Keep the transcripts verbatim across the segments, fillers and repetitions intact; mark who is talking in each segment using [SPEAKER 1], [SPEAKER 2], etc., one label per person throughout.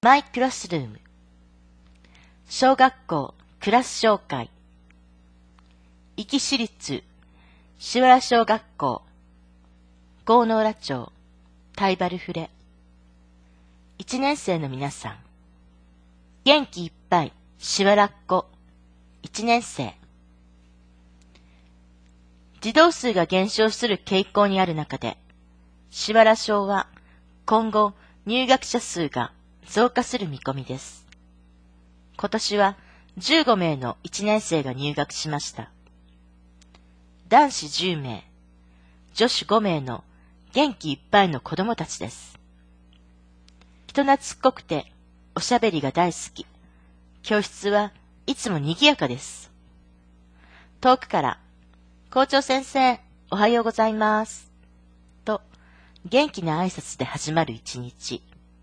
[SPEAKER 1] マイクラスルーム。小学校クラス紹介。壱岐市立橿原小学校郷ノ浦町タバルフレ。一年生の皆さん、元気いっぱい橿原っ子一年生。児童数が減少する傾向にある中で、橿原小は今後入学者数が増加する見込みです。今年はじゅうごめいのいちねん生が入学しました。男子じゅうめい、女子ごめいの元気いっぱいの子供たちです。人懐っこくておしゃべりが大好き。教室はいつも賑やかです。遠くから校長先生、おはようございます。と元気な挨拶で始まる一日。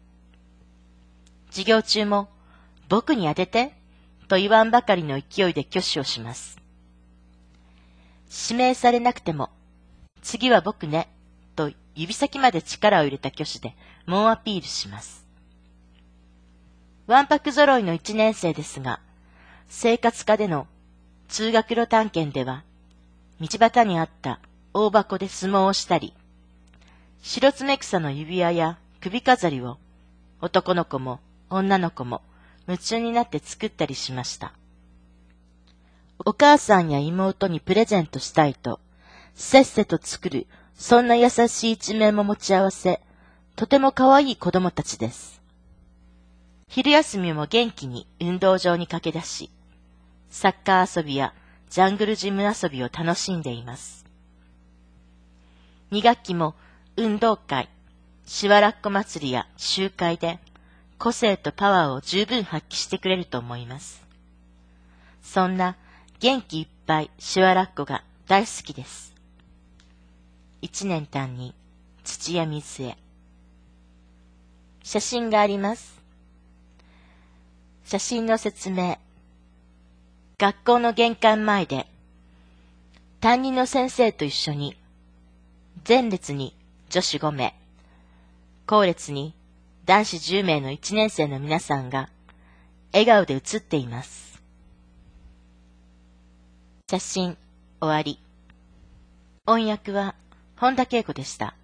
[SPEAKER 1] 授業中も僕に当ててと言わんばかりの勢いで挙手をします。指名されなくても、次は僕ね、と指先まで力を入れた挙手で猛アピールします。わんぱく揃いの一年生ですが、生活科での通学路探検では、道端にあった大箱で相撲をしたり、白爪草の指輪や首飾りを男の子も女の子も夢中になって作ったりしました。お母さんや妹にプレゼントしたいと、せっせと作る、そんな優しい一面も持ち合わせ、とても可愛い子供たちです。昼休みも元気に運動場に駆け出し、サッカー遊びやジャングルジム遊びを楽しんでいます。に学期も運動会、橿原っ子祭りや集会で、個性とパワーを十分発揮してくれると思います。そんな元気いっぱい橿原っ子が大好きです。一年担任、土屋水江。写真があります。写真の説明。学校の玄関前で、担任の先生と一緒に、前列に女子ごめい、後列に男子じゅうめいのいちねん生の皆さんが、笑顔で写っています。写真、終わり。音訳は、本田恵子でした。